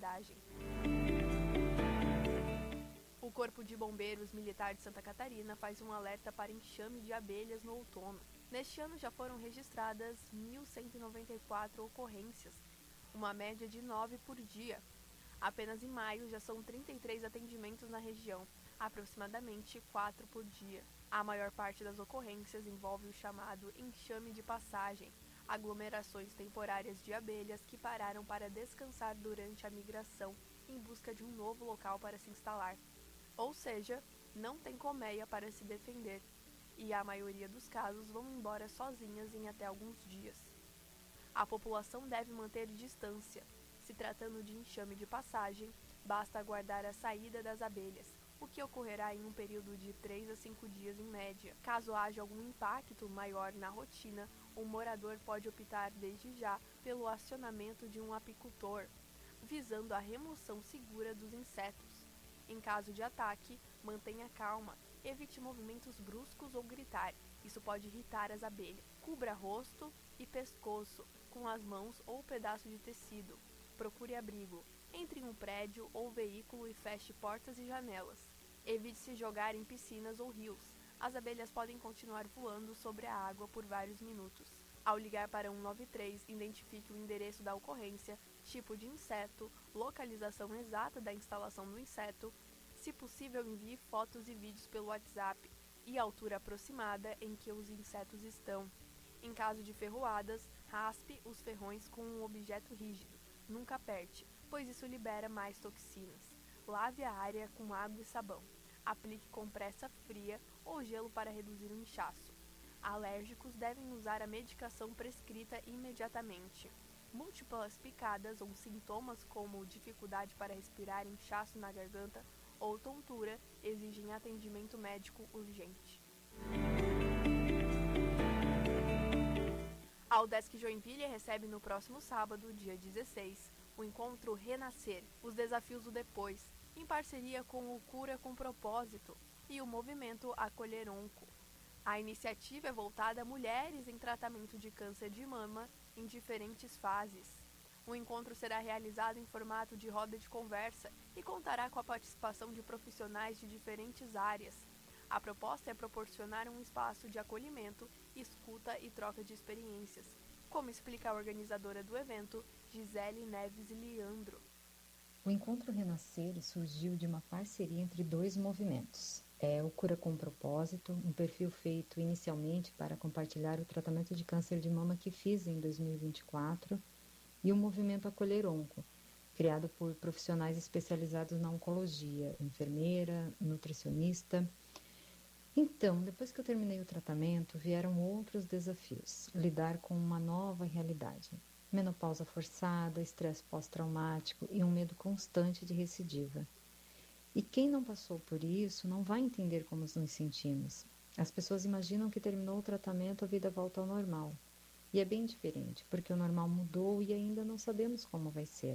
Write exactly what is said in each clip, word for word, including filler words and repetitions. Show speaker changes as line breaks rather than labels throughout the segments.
hospedagem. O Corpo de Bombeiros Militar de Santa Catarina faz um alerta para enxame de abelhas no outono. Neste ano já foram registradas mil cento e noventa e quatro ocorrências, uma média de nove por dia. Apenas em maio já são trinta e três atendimentos na região, aproximadamente quatro por dia. A maior parte das ocorrências envolve o chamado enxame de passagem, aglomerações temporárias de abelhas que pararam para descansar durante a migração em busca de um novo local para se instalar. Ou seja, não tem colmeia para se defender, e a maioria dos casos vão embora sozinhas em até alguns dias. A população deve manter distância. Se tratando de enxame de passagem, basta aguardar a saída das abelhas, o que ocorrerá em um período de três a cinco dias em média. Caso haja algum impacto maior na rotina, o morador pode optar desde já pelo acionamento de um apicultor, visando a remoção segura dos insetos. Em caso de ataque, mantenha calma, evite movimentos bruscos ou gritar, isso pode irritar as abelhas. Cubra rosto e pescoço com as mãos ou pedaço de tecido. Procure abrigo. Entre em um prédio ou veículo e feche portas e janelas. Evite se jogar em piscinas ou rios. As abelhas podem continuar voando sobre a água por vários minutos. Ao ligar para cento e noventa e três, identifique o endereço da ocorrência, tipo de inseto, localização exata da instalação do inseto. Se possível, envie fotos e vídeos pelo WhatsApp e a altura aproximada em que os insetos estão. Em caso de ferroadas, raspe os ferrões com um objeto rígido. Nunca aperte, pois isso libera mais toxinas. Lave a área com água e sabão. Aplique compressa fria ou gelo para reduzir o inchaço. Alérgicos devem usar a medicação prescrita imediatamente. Múltiplas picadas ou sintomas como dificuldade para respirar, inchaço na garganta ou tontura exigem atendimento médico urgente. A UDESC Joinville recebe no próximo sábado, dia dezesseis, o encontro Renascer, os desafios do depois, em parceria com o Cura com Propósito e o movimento Acolher Onco. A iniciativa é voltada a mulheres em tratamento de câncer de mama em diferentes fases. O encontro será realizado em formato de roda de conversa e contará com a participação de profissionais de diferentes áreas. A proposta é proporcionar um espaço de acolhimento, escuta e troca de experiências, como explica a organizadora do evento, Gisele Neves Leandro.
O Encontro Renascer surgiu de uma parceria entre dois movimentos. É o Cura com Propósito, um perfil feito inicialmente para compartilhar o tratamento de câncer de mama que fiz em dois mil e vinte e quatro, e o movimento Acolher Onco, criado por profissionais especializados na oncologia, enfermeira, nutricionista. Então, depois que eu terminei o tratamento, vieram outros desafios. Lidar com uma nova realidade. Menopausa forçada, estresse pós-traumático e um medo constante de recidiva. E quem não passou por isso não vai entender como nos sentimos. As pessoas imaginam que terminou o tratamento, a vida volta ao normal. E é bem diferente, porque o normal mudou e ainda não sabemos como vai ser.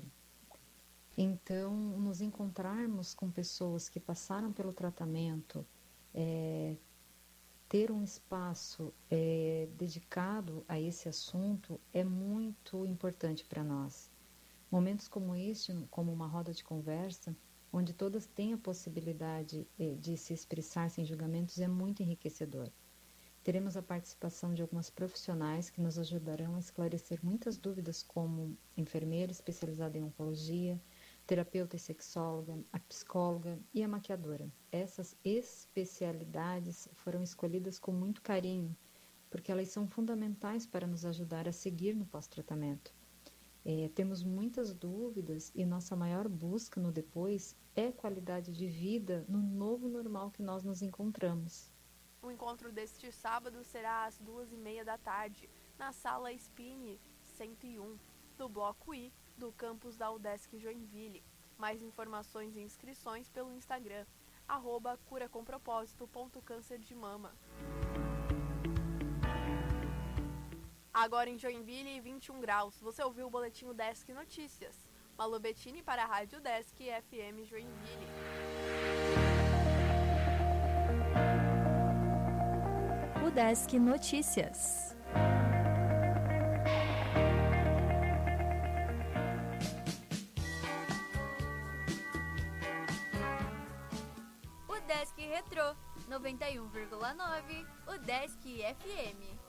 Então, nos encontrarmos com pessoas que passaram pelo tratamento, é, ter um espaço é, dedicado a esse assunto é muito importante para nós. Momentos como este, como uma roda de conversa, onde todas têm a possibilidade é, de se expressar sem julgamentos, é muito enriquecedor. Teremos a participação de algumas profissionais que nos ajudarão a esclarecer muitas dúvidas, como enfermeira especializada em oncologia, terapeuta e sexóloga, a psicóloga e a maquiadora. Essas especialidades foram escolhidas com muito carinho, porque elas são fundamentais para nos ajudar a seguir no pós-tratamento. É, temos muitas dúvidas e nossa maior busca no depois é qualidade de vida no novo normal que nós nos encontramos.
O encontro deste sábado será às duas e meia da tarde, na Sala Spine cento e um, do Bloco I, do campus da UDESC Joinville. Mais informações e inscrições pelo Instagram, arroba curacompropósito.câncer de mama. Agora em Joinville, vinte e um graus. Você ouviu o Boletim UDESC Notícias. Malu Bettini para a Rádio UDESC F M Joinville.
UDESC Notícias.
Retrô, noventa e um vírgula nove, o Desk F M.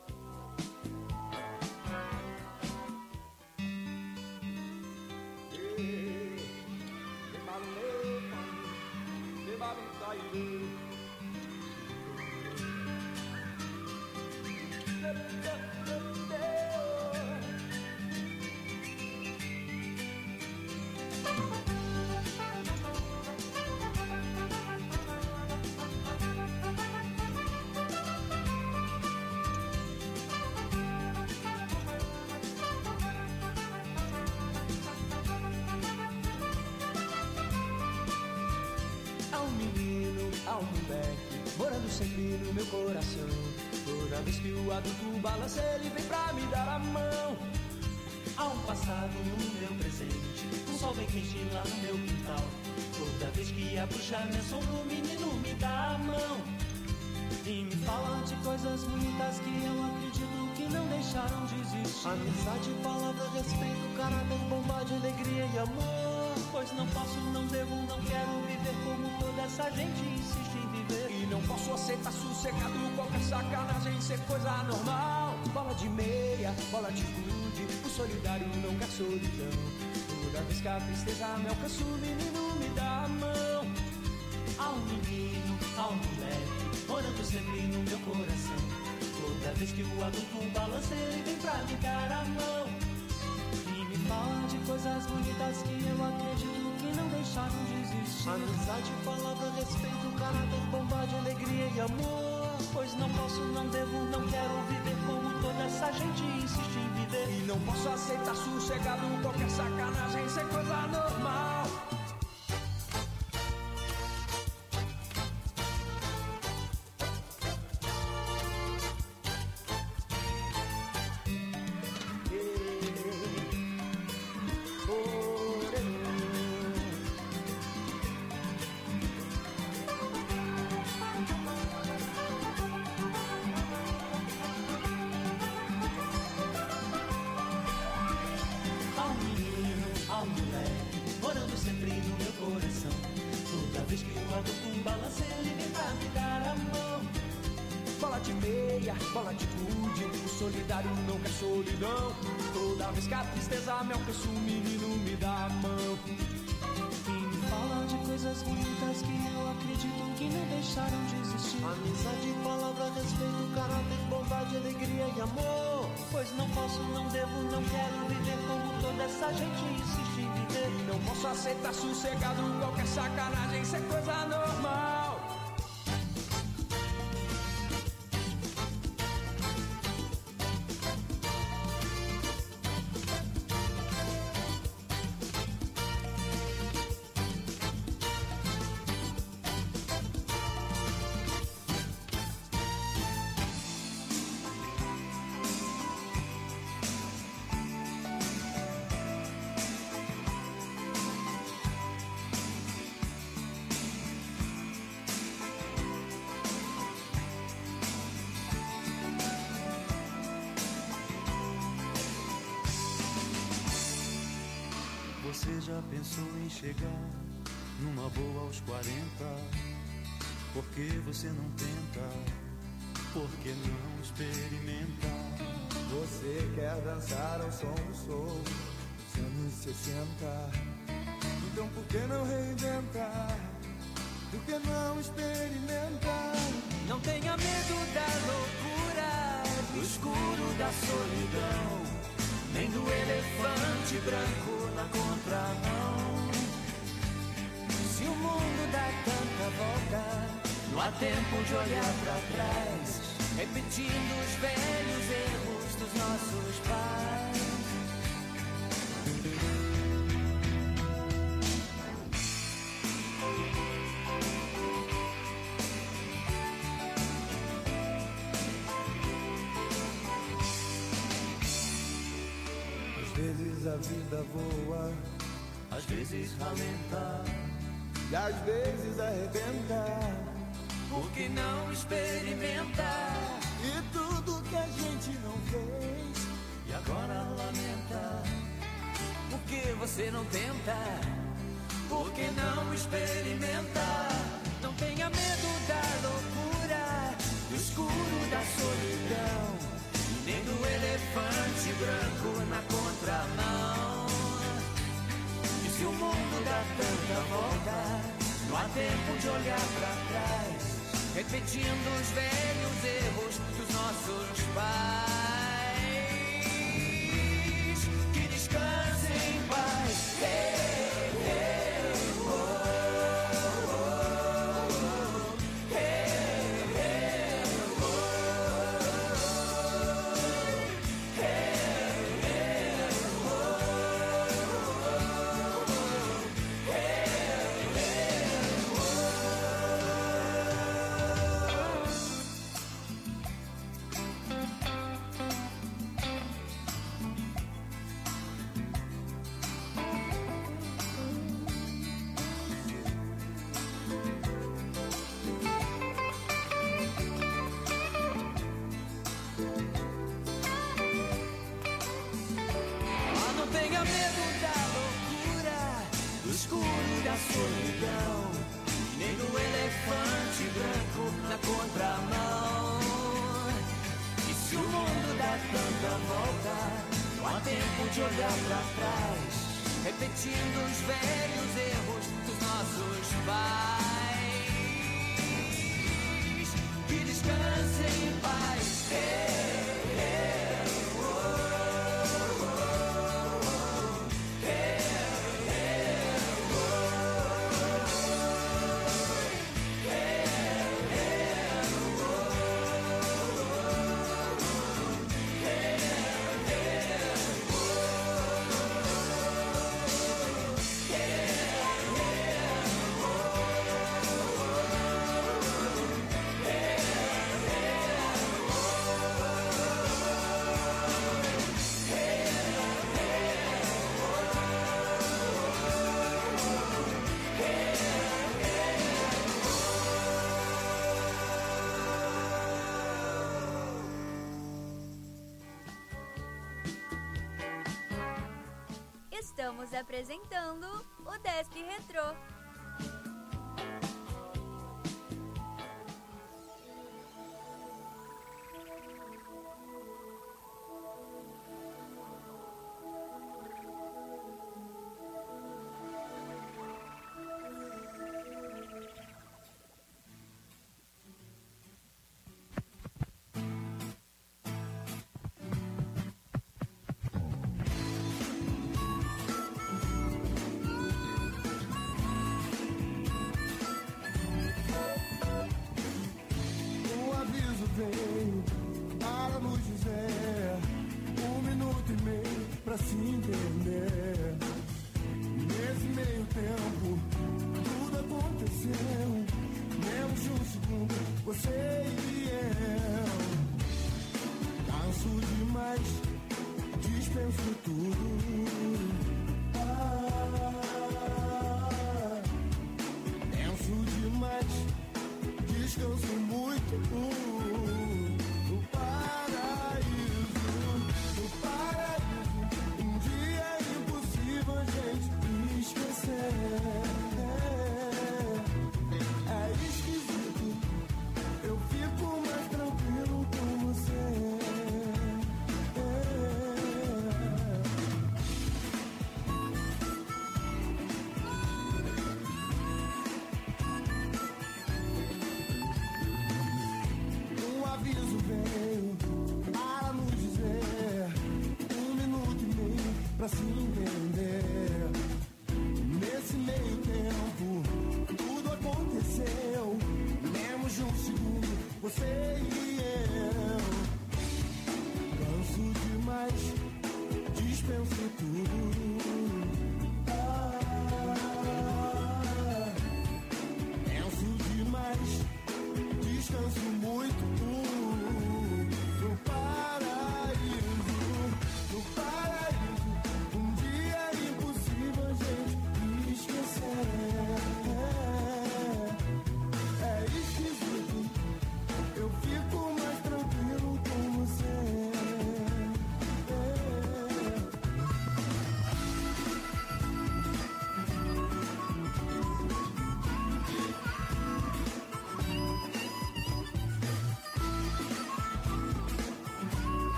Morando sempre no meu coração. Toda vez que o adulto balança, ele vem pra me dar a mão. Há um passado no meu presente, um sol bem quente lá no meu quintal. Toda vez que abro o janela, o menino me dá a mão. E me fala de coisas bonitas que eu acredito que não deixaram de existir. Amizade, palavra, respeito, caráter, bondade, alegria e amor. Pois não posso, não devo, não quero viver como toda essa gente insiste em viver. E não posso aceitar sossegado qualquer sacanagem ser coisa normal. Bola de meia, bola de gude, o solidário não quer solidão. Toda vez que a tristeza me alcança, o menino me dá a mão. Há um menino, há um moleque, morando sempre no meu coração. Toda vez que o adulto balança, ele vem pra me dar a mão. E me fala de coisas bonitas que eu acredito que não deixaram de existir. Amizade, palavra, respeito, caráter, bondade, alegria e amor. Pois não posso, não devo, não quero viver como toda essa gente insiste em viver. E não posso aceitar sossegado qualquer sacanagem ser coisa normal. Bola de gude, o solidário não quer solidão. Toda vez que a tristeza me alcança, o menino me dá a mão. E me fala de coisas bonitas que eu acredito que não deixaram de existir. Amizade, palavra, respeito, caráter, bondade, alegria e amor. Pois não posso, não devo, não quero viver como toda essa gente insiste em viver. E não posso aceitar sossegado qualquer sacanagem ser coisa normal.
Você já pensou em chegar numa boa aos quarenta? Por que você não tenta? Por que não experimenta?
Você quer dançar ao som do soul dos anos sessenta? Então por que não reinventar? Por que não experimentar?
Não tenha medo da loucura, do escuro da solidão, nem do elefante branco na contramão. Se o mundo dá tanta volta, não há tempo de olhar pra trás, repetindo os velhos erros dos nossos pais.
Às vezes a vida voa,
às vezes ralenta,
e às vezes arrebenta.
Por que não experimentar?
E tudo que a gente não fez,
e agora lamenta. Por que você não tenta? Por que não experimentar? Não tenha medo da escuro da solidão, nem do elefante branco na contramão. E se o mundo dá tanta volta, não há tempo de olhar pra trás, repetindo os velhos erros dos nossos pais. Que descansem em paz. Hey, hey, oh, oh, oh. Hey, hey, oh, oh. Hey, hey, oh, oh. Hey, hey, oh. Ah, não tenha medo da loucura, do escuro da solidão, nem do elefante branco na contramão. E se o mundo dá tanta volta, não há tempo de olhar pra trás, repetindo os velhos erros dos nossos pais. Que descansem em paz. Hey, hey, oh, oh, oh. Hey, hey, oh, oh. Hey, hey, oh, oh. Hey, hey, oh, oh. Hey,
Estamos apresentando o Desk Retrô.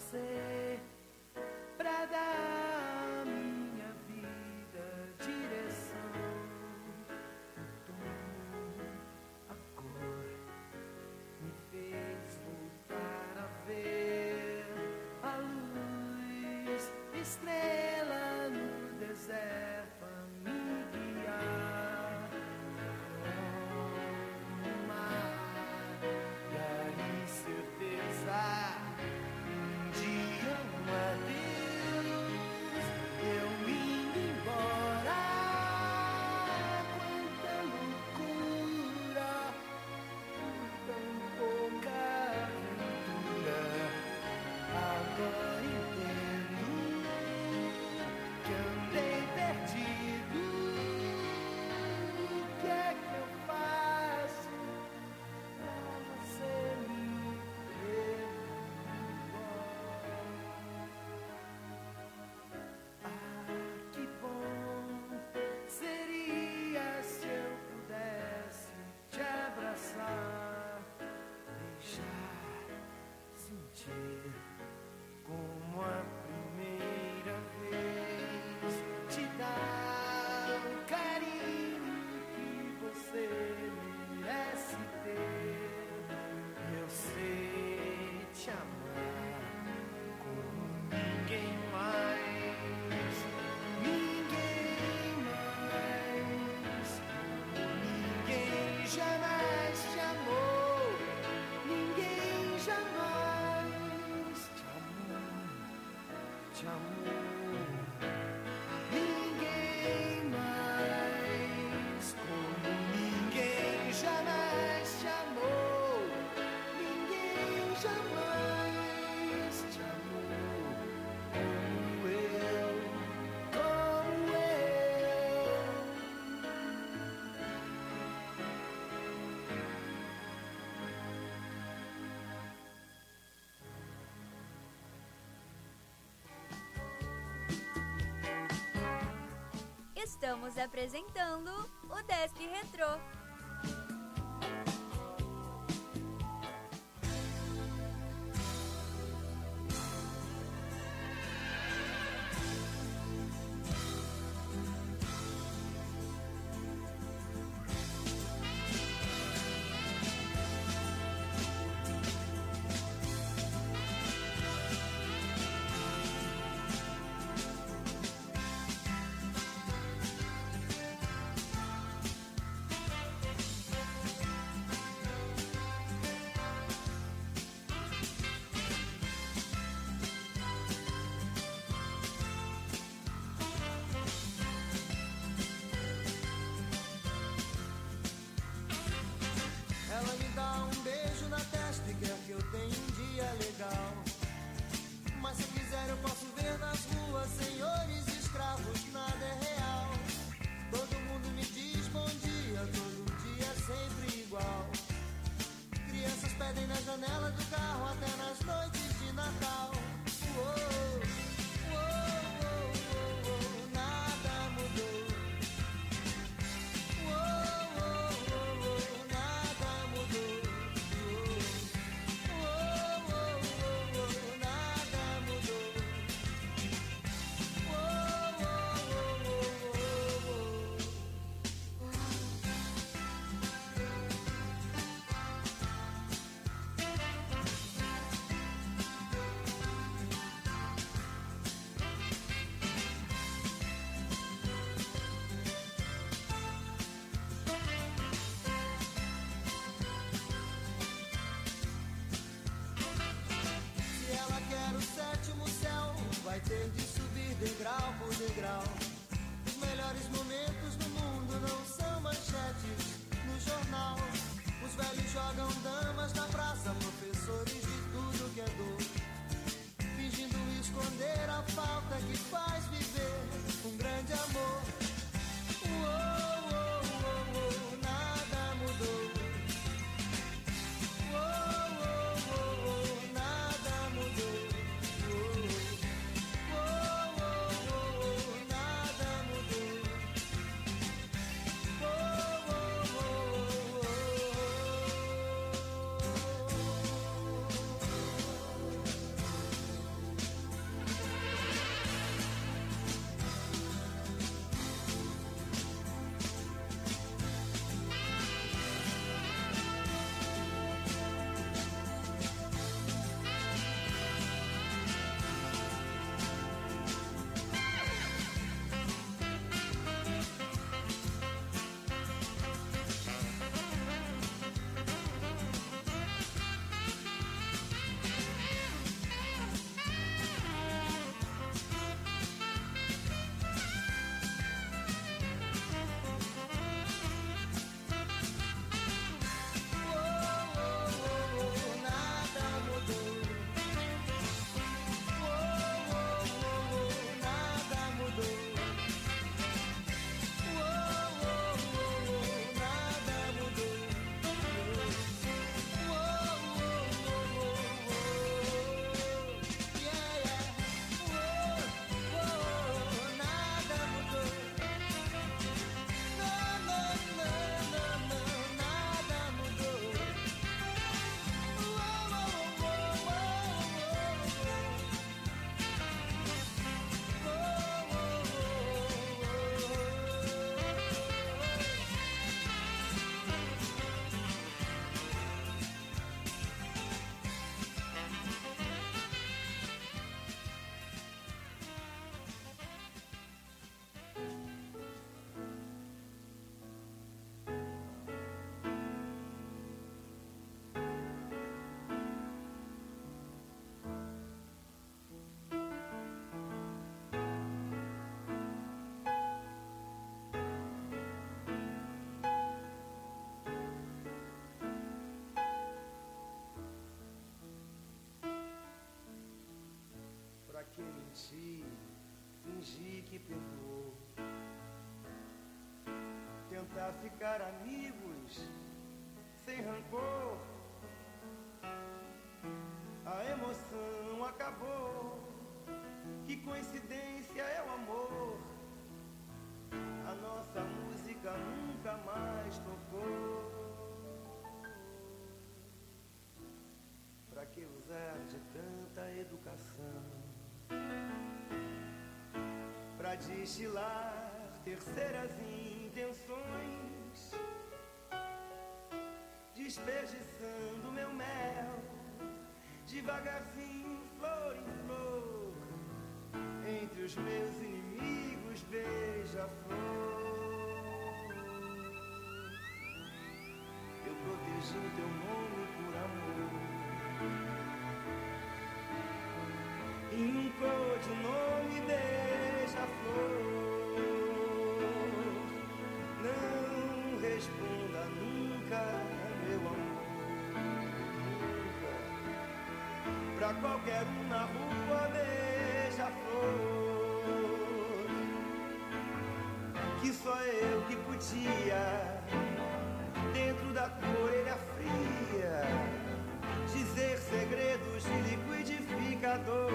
você pra dar à minha vida direção, o tom, a cor me fez voltar a ver a luz, estrela no deserto a me guiar, oh, mar, e aí certeza.
Estamos apresentando o Desk Retrô.
Vai ter de subir degrau por degrau. Os melhores momentos no mundo não são manchetes no jornal. Os velhos jogam damas na praça, professores de tudo que é dor, fingindo esconder a falta que faz viver um grande amor. Uou, uou, uou, uou, nada mudou. Uou, uou, uou, uou, nada mudou. que mentir, fingir que perdoou, tentar ficar amigos sem rancor. A emoção acabou, que coincidência é o amor. A nossa música nunca mais tocou. Pra que usar de tanta educação pra destilar terceiras intenções, desperdiçando meu mel devagarzinho, flor em flor, entre os meus inimigos, beija-flor. Eu protegi o teu nome por amor e nunca de nome beija-flor. Não responda nunca, meu amor, nunca. Pra qualquer um na rua beija-flor, que só eu que podia, dentro da tua orelha fria, dizer segredos de liquidificador.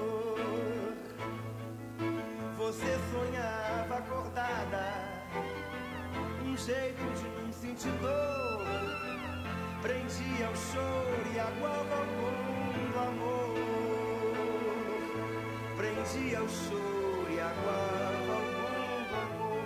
Você sonhava acordada, um jeito de não sentir dor, prendia o choro e aguava o bom do amor. Prendia o choro e aguava o bom do amor.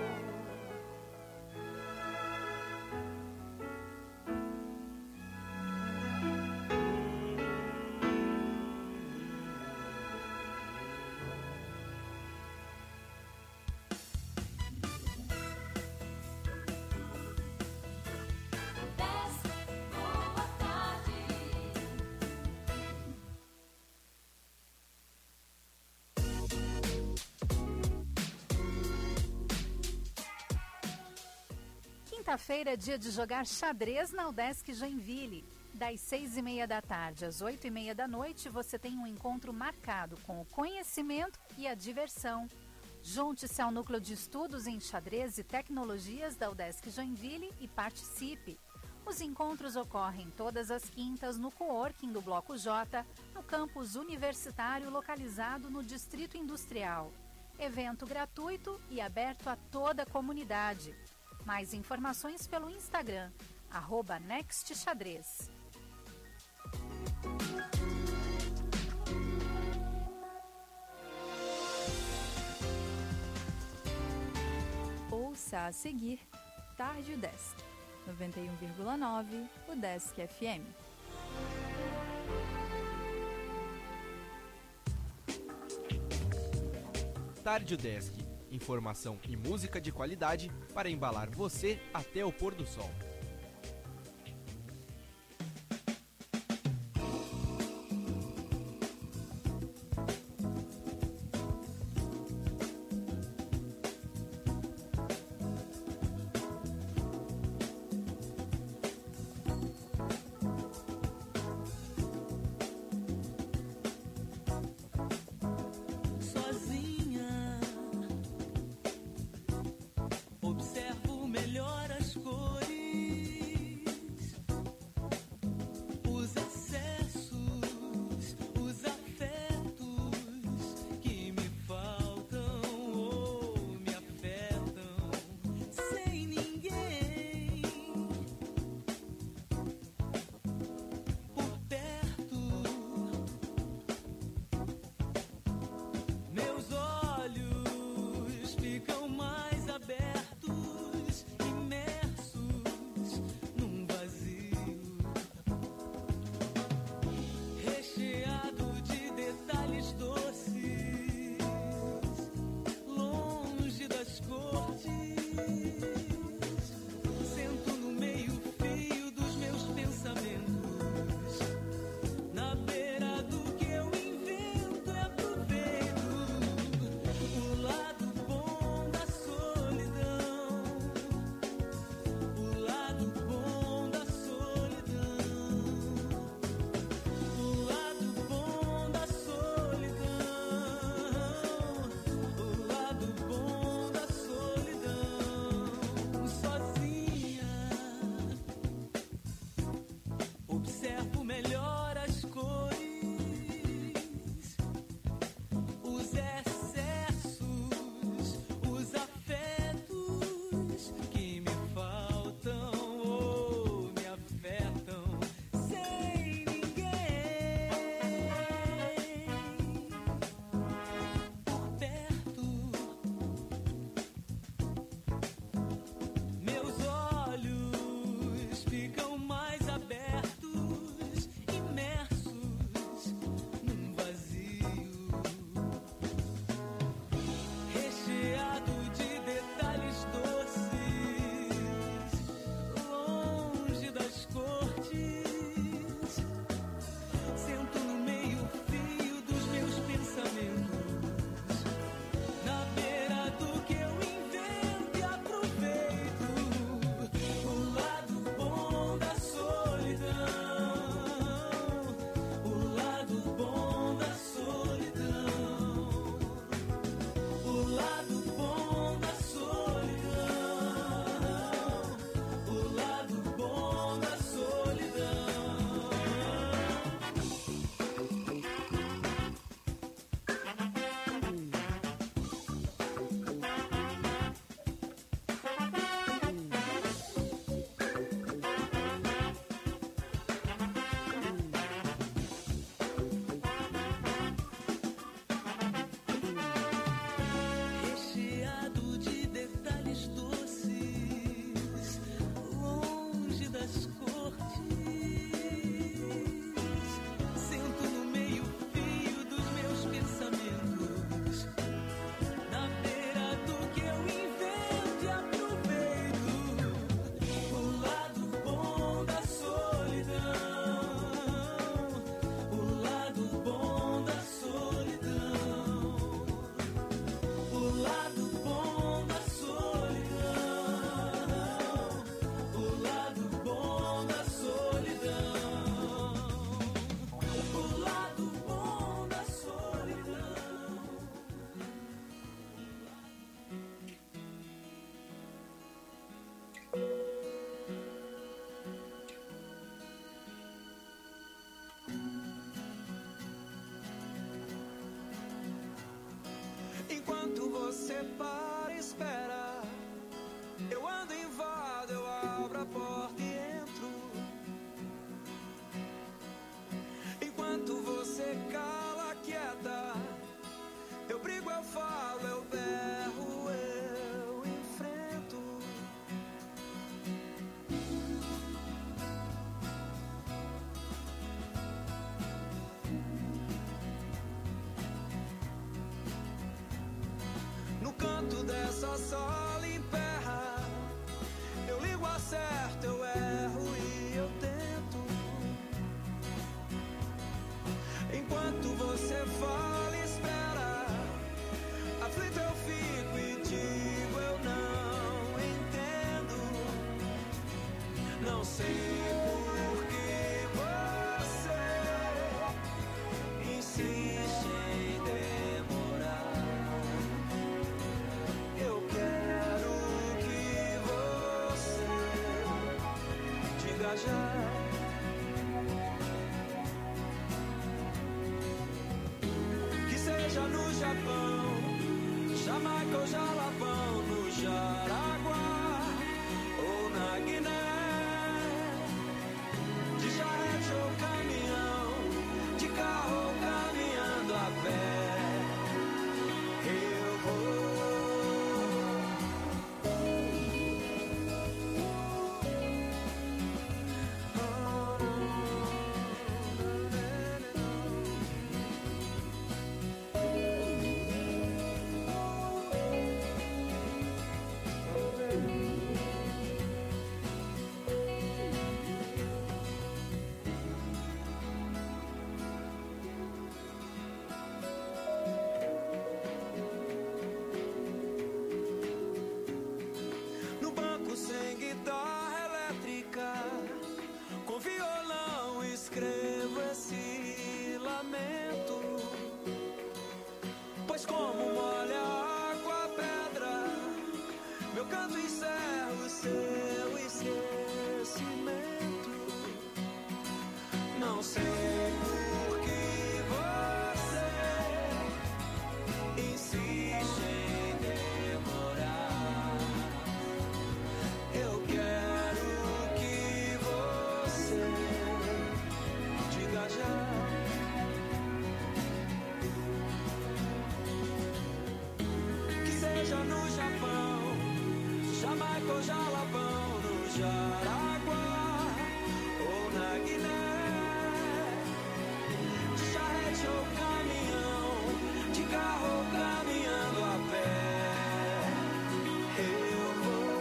Quinta-feira é dia de jogar xadrez na Udesc Joinville. Das seis e meia da tarde às oito e meia da noite, você tem um encontro marcado com o conhecimento e a diversão. Junte-se ao Núcleo de Estudos em Xadrez e Tecnologias da Udesc Joinville e participe. Os encontros ocorrem todas as quintas no coworking do Bloco J, no campus universitário localizado no Distrito Industrial. Evento gratuito e aberto a toda a comunidade. Mais informações pelo Instagram, arroba nextxadrez.
Ouça a seguir Tarde Udesc, noventa e um vírgula nove, Udesc F M.
Tarde Udesc. Informação e música de qualidade para embalar você até o pôr do sol.
Observo melhor as cores. Enquanto você para e espera, eu ando, invado, eu abro a porta e entro. Enquanto você cala, quieta, eu brigo, eu falo, eu berro, eu enfrento. No canto dessa sala emperra, eu ligo, acerto, eu erro e eu tento. Enquanto você fala e espera, aflito eu fico e digo, eu não entendo. Não sei por que você insiste em demorar. Eu quero que você diga já. Que seja no Japão, Jamaica ou Jalapão, no Jaraguá ou na Guiné, de charrete ou caminhão, de carro ou caminhando a pé, eu vou. No banco sem guitarra elétrica, com violão escrevo esse lamento. Pois como molha a água a pedra, meu canto encerra o seu esquecimento. Não sei por que você insiste em demorar. Eu quero que você diga já. Que seja no Japão, Jamaica ou Jalapão, no Jaraguá ou na Guiné, de charrete ou caminhão, de carro ou caminhando a pé, eu vou.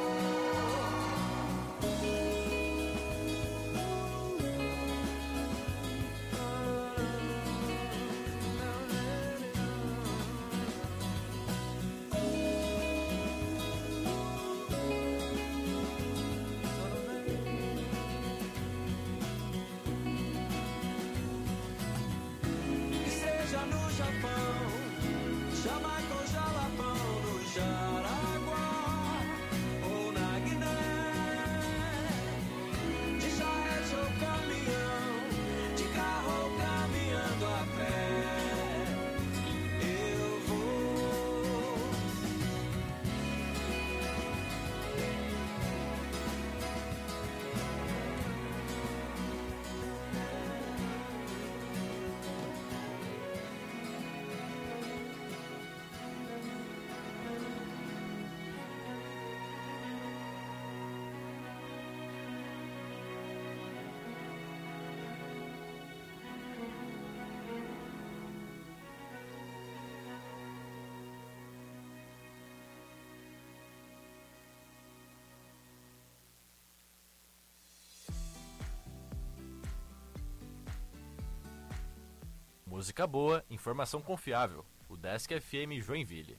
Que seja no Japão, Jamaica ou Jalapão, no Jaraguá ou na Guiné, de charrete ou caminhão, de carro ou caminhando a pé, eu vou.
Música boa, informação confiável. O Desk F M Joinville.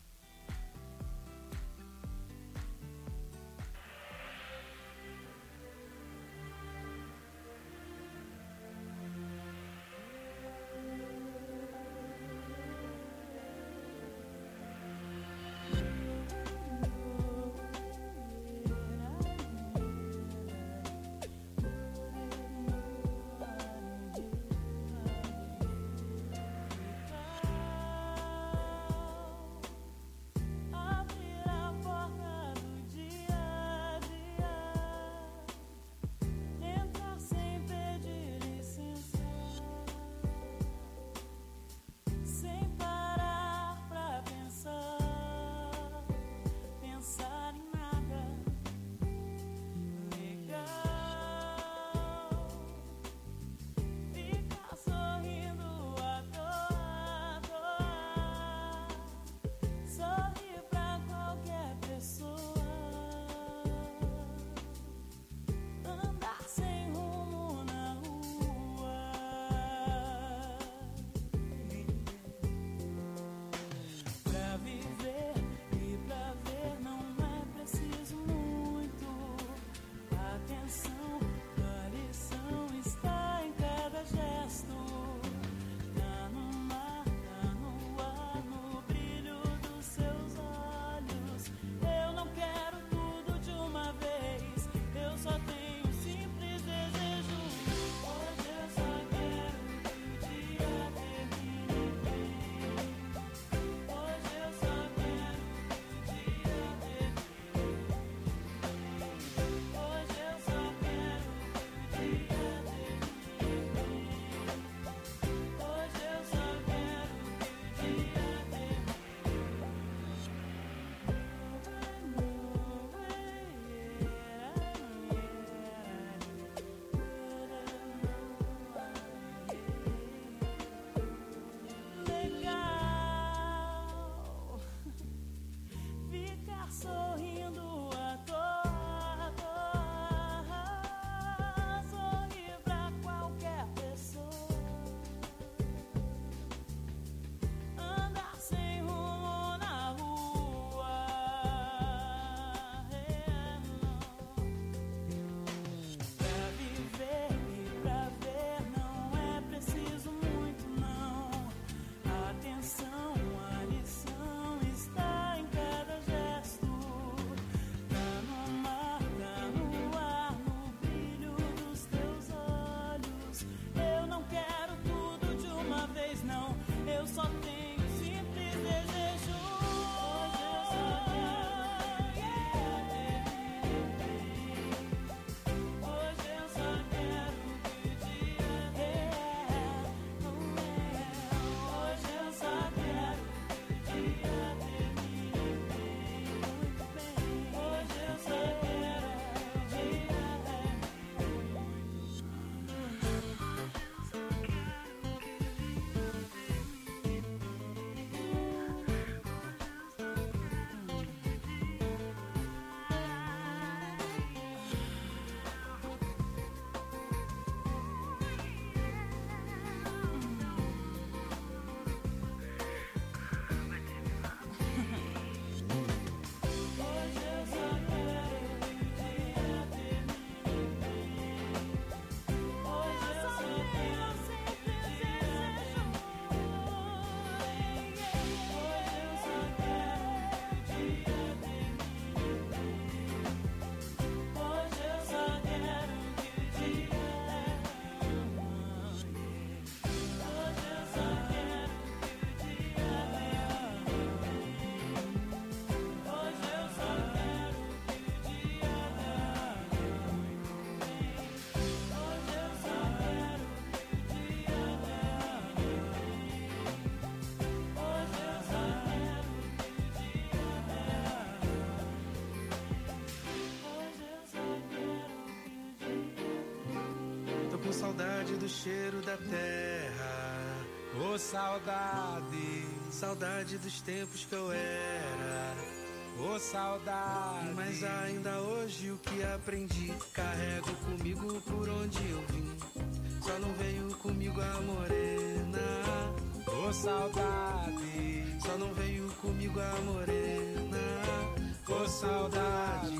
saudade do cheiro da terra.
Ô oh, saudade,
saudade dos tempos que eu era.
Ô oh, saudade,
mas ainda hoje o que aprendi carrego comigo por onde eu vim. Só não veio comigo a morena.
Ô oh, saudade,
só não veio comigo a morena.
Ô oh, saudade,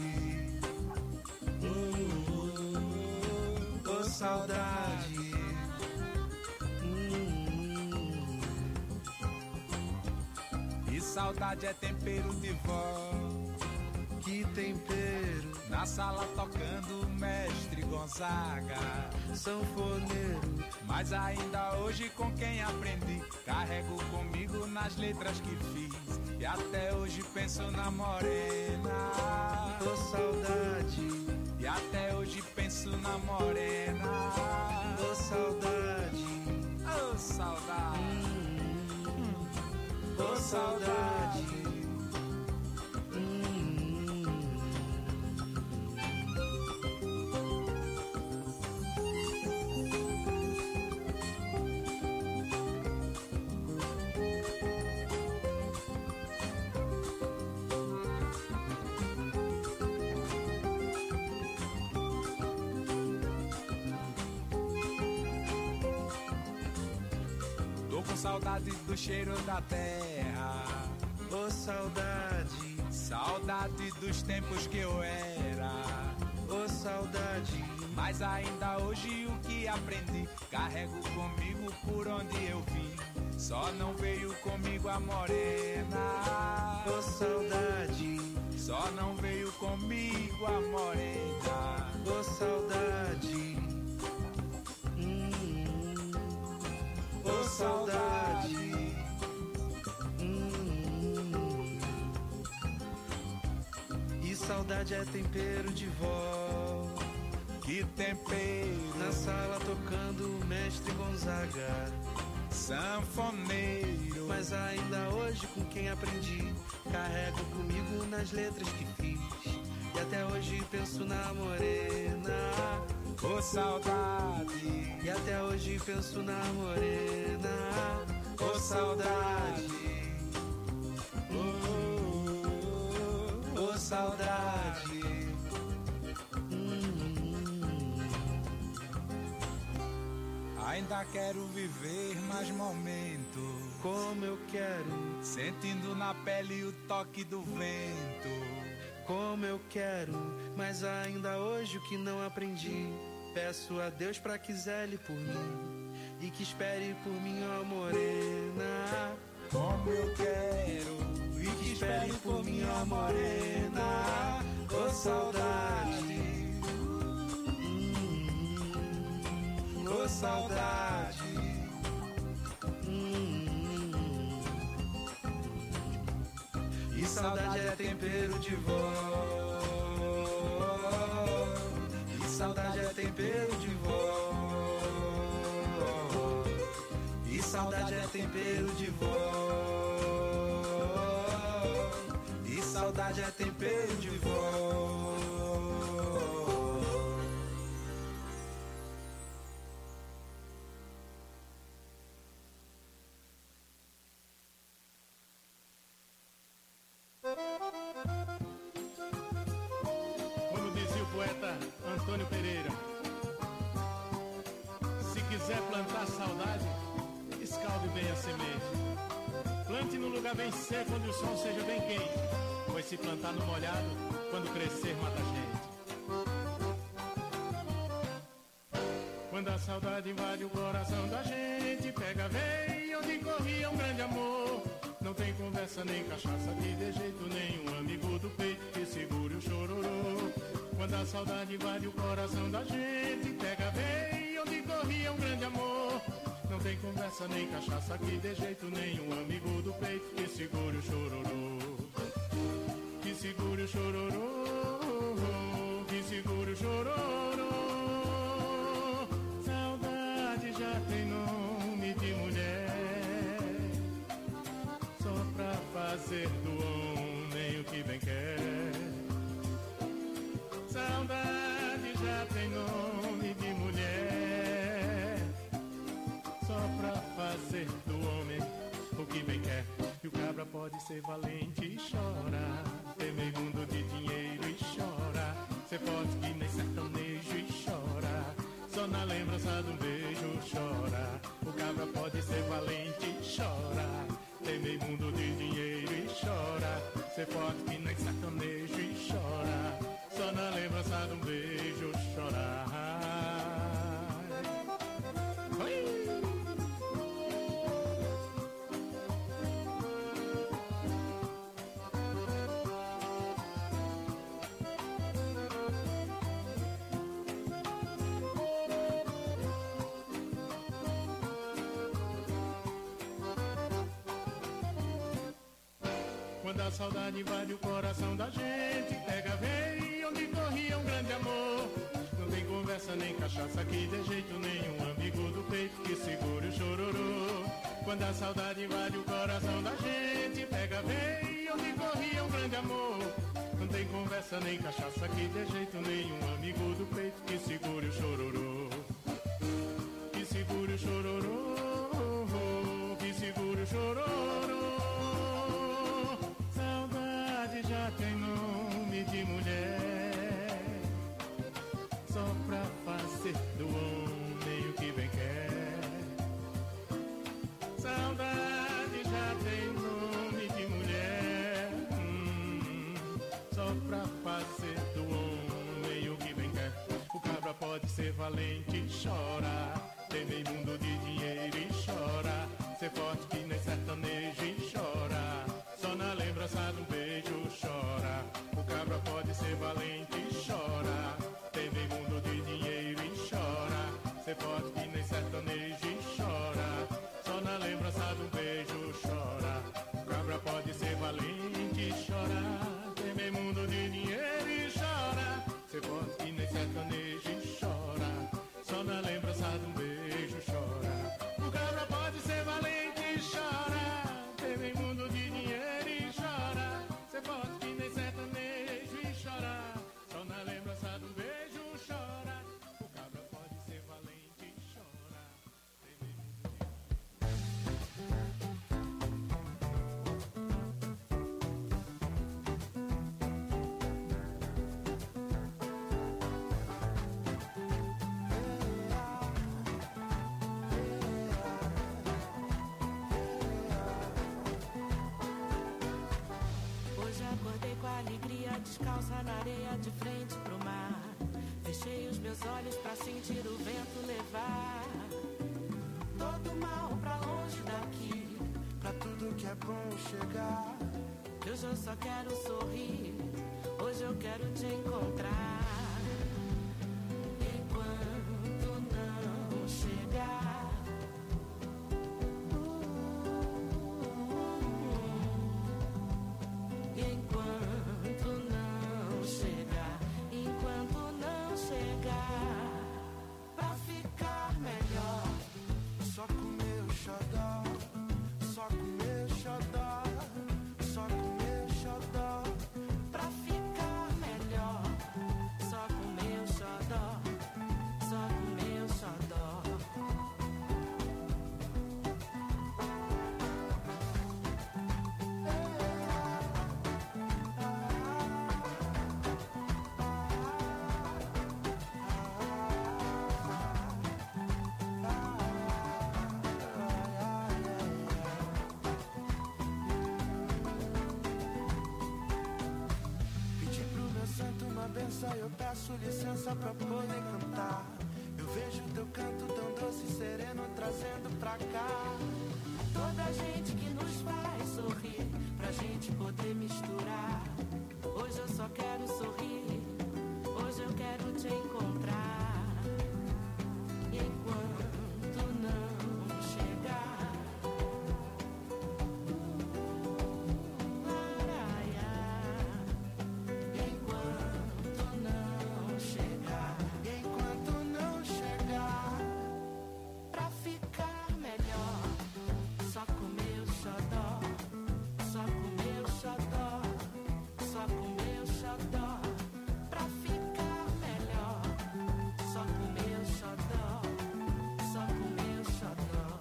ô oh, saudade.
E saudade é tempero de vó.
Que tempero?
Na sala tocando Mestre Gonzaga,
sanfoneiro.
Mas ainda hoje com quem aprendi, carrego comigo nas letras que fiz. E até hoje penso na morena.
Ô saudade.
E até hoje penso na morena.
Ô saudade.
Ô saudade.
Hum. Ô saudade.
Saudade do cheiro da terra.
Ô oh, saudade.
Saudade dos tempos que eu era.
Ô oh, saudade.
Mas ainda hoje o que aprendi carrego comigo por onde eu vim. Só não veio comigo a morena.
Ô oh, saudade.
Só não veio comigo a morena.
Ô oh, saudade. Ô oh, saudade. Hum. E saudade é tempero de vó.
Que tempero?
Na sala tocando o Mestre Gonzaga,
sanfoneiro.
Mas ainda hoje com quem aprendi, carrego comigo nas letras que fiz. E até hoje penso na morena.
Ô oh, saudade.
E até hoje penso na morena. Ô oh, saudade. Ô oh, oh, saudade. Hum.
Ainda quero viver mais momentos.
Como eu quero.
Sentindo na pele o toque do vento.
Como eu quero, mas ainda hoje o que não aprendi. Peço a Deus pra que zele por mim e que espere por mim, ó morena.
Como eu quero
e que espere por mim, ó morena. Ô oh, saudade. Ô oh, saudade. E saudade é tempero de vó. E saudade é tempero de vó. E saudade é tempero de vó. E saudade é tempero de vó.
Como dizia o poeta Antônio Pereira, se quiser plantar saudade, escalde bem a semente. Plante no lugar bem seco, onde o sol seja bem quente, pois se plantar no molhado, quando crescer mata a gente. Quando a saudade invade o coração da gente, pega, vem onde corria um grande amor. Não tem conversa nem cachaça que de jeito nenhum, amigo do peito que segure o chororô. Quando a saudade invade o coração da gente, pega, vem onde corria um grande amor. Não tem conversa nem cachaça que de jeito nenhum, amigo do peito que segure o chororô. Que segure o chororô, que segure o chororô. Saudade já tem nome de mulher, só pra fazer do homem o que bem quer. Saudade já tem nome de mulher, Quando a saudade invade o coração da gente, pega, vem, onde corria um grande amor. Não tem conversa nem cachaça que de jeito nenhum, amigo do peito que segure o chororô. Quando a saudade invade o coração da gente, pega, vem, onde corria um grande amor. Não tem conversa nem cachaça que de jeito nenhum, amigo do peito que segure o chororô. Que segure o chororô, que segure o chororô. Saudade já tem nome de mulher, só pra fazer do homem o que bem quer. Saudade já tem nome de mulher, hum, só pra fazer do homem o que bem quer. O cabra pode ser valente e chora, temer mundo de dinheiro e chora, ser forte que nem sertanejo e chora, só na lembrança de um beijo chora. O cabra pode ser valente e chora, temer mundo de dinheiro e chora, ser forte que nem sertanejo e chora, só na lembrança de um beijo chora. O cabra pode ser valente e chora, temer mundo de dinheiro e chora, ser forte que nem sertanejo e chora, só na lembrança de um beijo chora. O cabra pode ser valente e chora, temer mundo de dinheiro e chora, ser forte que nem sertanejo e chora, só na lembrança de um beijo chora. O cabra pode ser valente e chora, temer mundo
Hoje acordei com a alegria, descalça na areia de frente pro mar. Fechei os meus olhos pra sentir o vento levar todo mal pra longe daqui,
pra tudo que é bom chegar.
Hoje eu só quero sorrir, hoje eu quero te encontrar. Enquanto não chegar, enquanto não chegar, enquanto não chegar, pra ficar melhor,
só comer o xodó, só comer o xodó, só comer o xodó,
pra ficar melhor, só comer o xodó, só comer o xodó.
Pedi pro meu santo uma benção, eu peço licença pra poder cantar. Eu vejo teu canto tão doce e sereno trazendo pra cá
Toda a gente que nos faz sorrir, pra gente poder misturar. Hoje eu só quero sorrir, hoje eu quero te encontrar. E enquanto não chegar, enquanto não chegar,
enquanto não chegar,
pra ficar melhor, só comer o xodó, só comer o xodó, só comer o xodó, pra ficar melhor, só comer o xodó, só comer o xodó,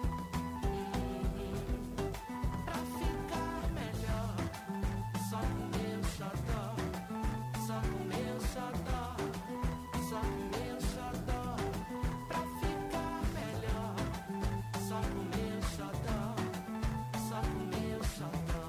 pra ficar melhor, só comer o xodó, só comer o xodó, só comer o xodó, pra ficar melhor, só comer o xodó, só comer o xodó.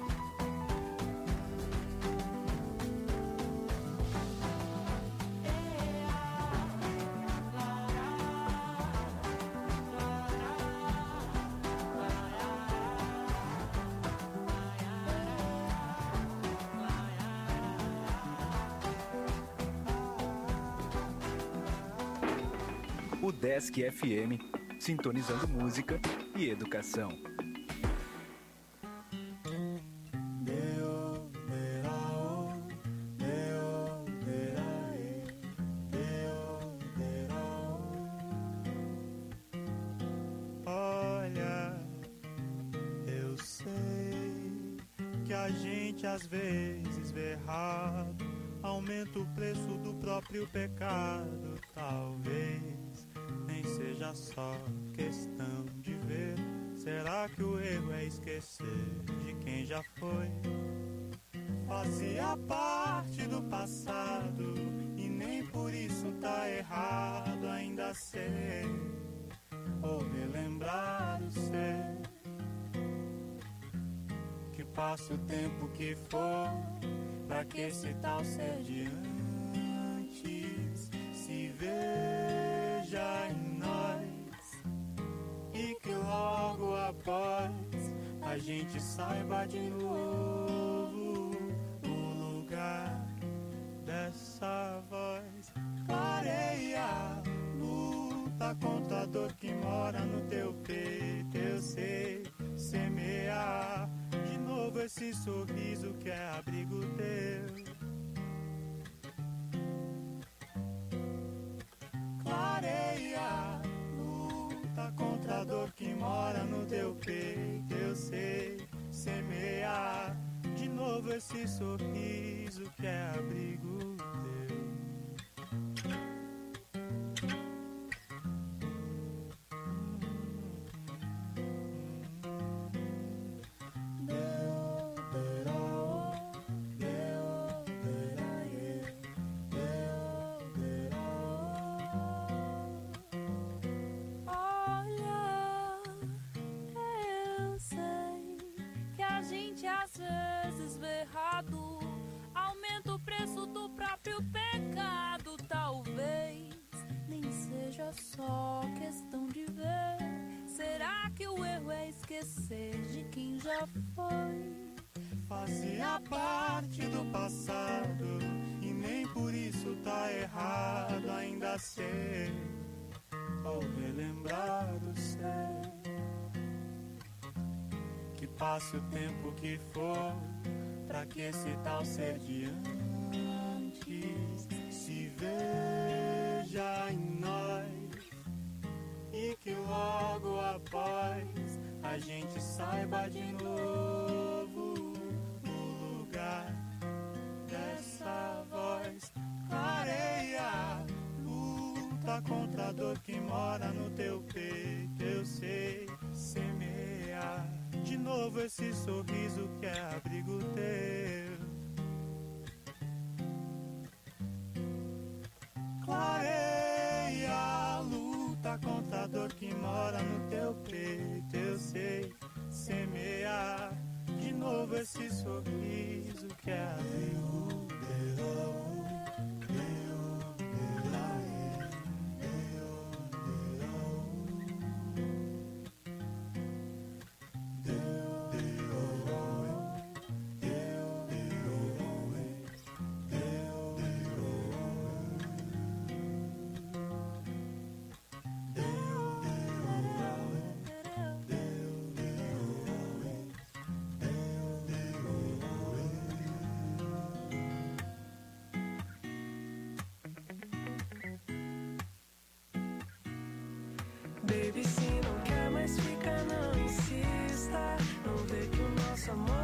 O Desk F M, sintonizando música e educação.
de
a gente às vezes vê errado, aumenta o preço do próprio pecado. Talvez nem seja só questão de ver. Será que o erro é esquecer de quem já foi? Fazia parte do passado e nem por isso tá errado ainda ser ou relembrar o ser. Que passa o tempo que for, pra que esse tal ser de antes se veja em nós, e que logo após a gente saiba de novo o lugar dessa voz. Clareia, luta contra a dor que mora no teu peito. Eu sei semear de novo esse sorriso que é abrigo teu. Clareia, luta contra a dor que mora no teu peito. Eu sei semear de novo esse sorriso que é abrigo teu.
Aumenta o preço do próprio pecado. Talvez nem seja só questão de ver. Será que o erro é esquecer de quem já foi?
Fazia parte do passado e nem por isso tá errado ainda ser ou relembrar o ser. Que passe o tempo que for, pra que esse tal ser de antes se veja em nós, e que logo após a gente saiba de novo o lugar dessa voz. Clareia, luta contra a dor que mora no teu peito. Eu sei semear de novo esse sorriso que é abrigo teu. Clareia, luta contra a dor que mora no teu peito. Eu sei semear de novo esse sorriso que é abrigo teu.
Baby, se não quer mais ficar, não insista. Não vê que o nosso amor